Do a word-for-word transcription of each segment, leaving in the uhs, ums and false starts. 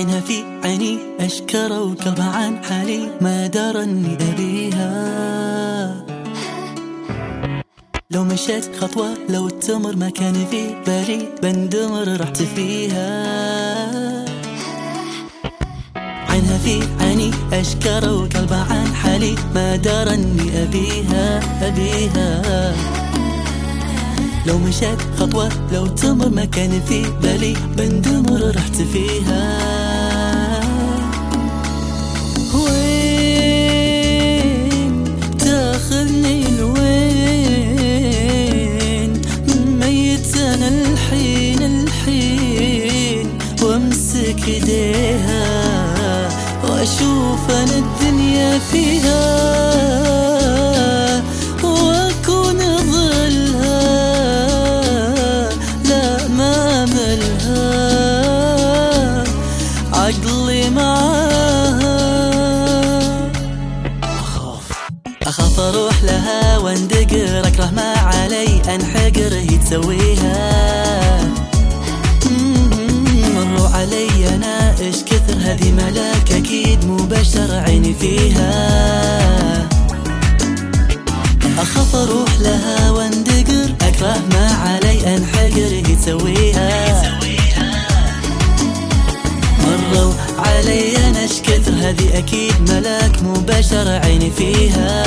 عينها في عيني أشكره وقلبها عن حالي ما درى أني أبيها. لو مشيت خطوة لو التمر ما كان في بالي بندمر رحت فيها. عينها في عيني أشكره وقلبها عن حالي ما درى أني أبيها أبيها. لو مشيت خطوة لو تمر ما كان في بالي بندمر رحت فيها. وين تاخذني الوين ميت أنا الحين الحين وامسك ايديها واشوف أنا الدنيا فيها واكون ظلها لا ما ملها عقلي معاها. أخاف أخاف أروح لها واندقر أكره ما علي أنحقر هي تسويها. مروا علي أنا إيش كثر هذه ملاك أكيد مو بشر عيني فيها. أخاف أروح لها واندقر أكره ما علي أنحقر هي تسويها. مروا علي أنا إيش كثر هذه أكيد ملاك مو بشر عيني فيها.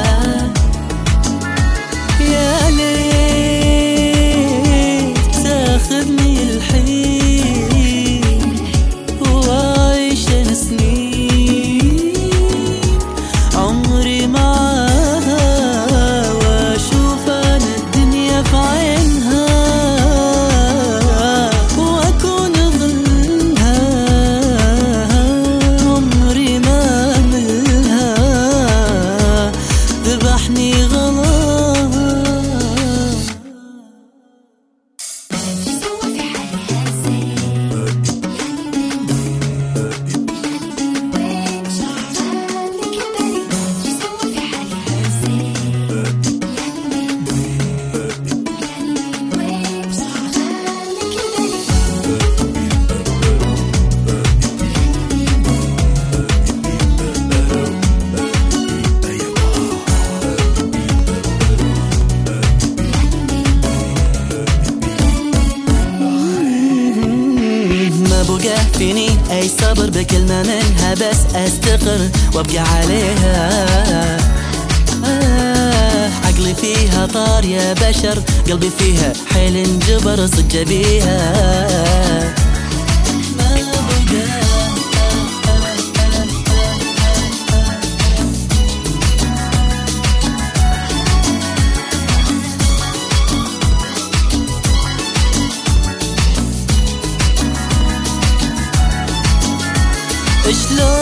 يا ليت تاخذني الحين وعيش أنا سنين عمري معاها واشوف أنا الدنيا في عينها واكون ظلها عمري ما ملها ذبحني غلط. بقى فيني أي صبر بكلمة منها بس أستقر وأبقى عليها. آه عقلي فيها طار يا بشر قلبي فيها حيل انجبر صج بيها. ما بقى شلون